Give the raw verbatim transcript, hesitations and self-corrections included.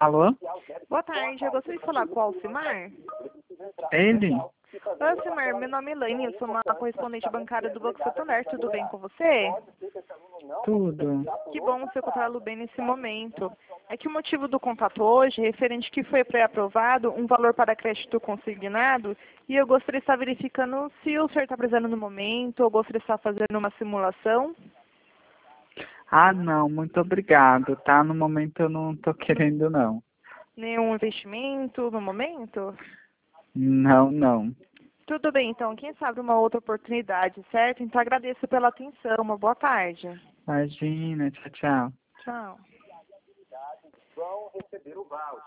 Alô? Boa tarde, eu gostaria de falar com o Alcimar. Ele? Oi, Alcimar, meu nome é Elaine, eu sou uma correspondente bancária do Banco Santander, tudo bem com você? Tudo. Que bom você encontrá-lo bem nesse momento. É que o motivo do contato hoje é referente que foi pré-aprovado um valor para crédito consignado e eu gostaria de estar verificando se o senhor está precisando no momento ou gostaria de estar fazendo uma simulação. Ah, não, muito obrigado, tá? No momento eu não tô querendo, não. Nenhum investimento no momento? Não, não. Tudo bem, então, quem sabe uma outra oportunidade, certo? Então agradeço pela atenção, uma boa tarde. Imagina, tchau, tchau. Tchau.